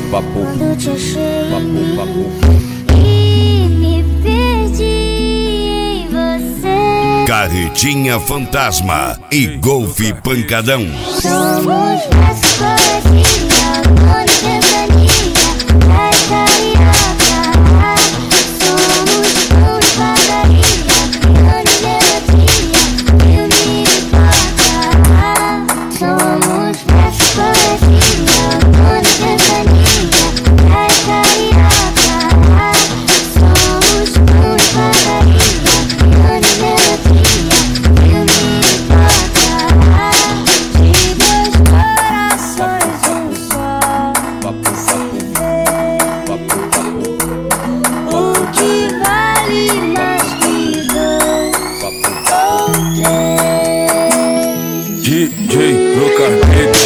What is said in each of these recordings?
papo, Quando te achei papo. e me perdi em você. Carretinha Fantasma e Golfe Pancadão. Somos nessa poesia, amor e ventania, é carioca. Somos pão e padaria, piano e melodia, filme e pipoca. Somos nessa poesia, amor e ventania, é carioca. Somos pão e padaria, piano e melodia, filme e pipoca. De dois corações, um só. Se vê o que vale mais que dois ou três. DJ no carpete.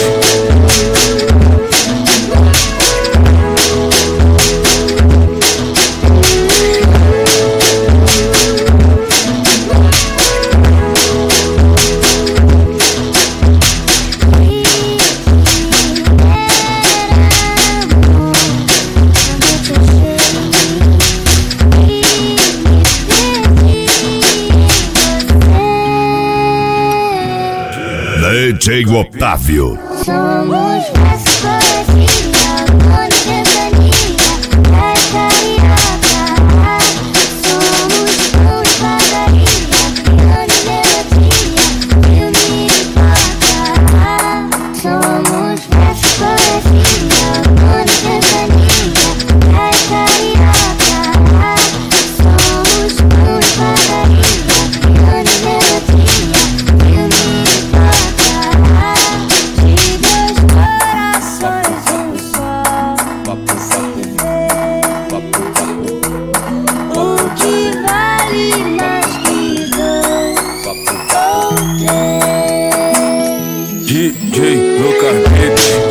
DJ Otávio. Somos nessa poesia, amor e ventania, é carioca. Somos pão e padaria, piano e melodia, filme e pipoca. Somos nessa poesia, amor e ventania, é carioca. Somos pão e padaria, piano e melodia, filme e pipoca. De dois corações, um só. Se vê o que vale mais que dois ou três. DJ no carpete.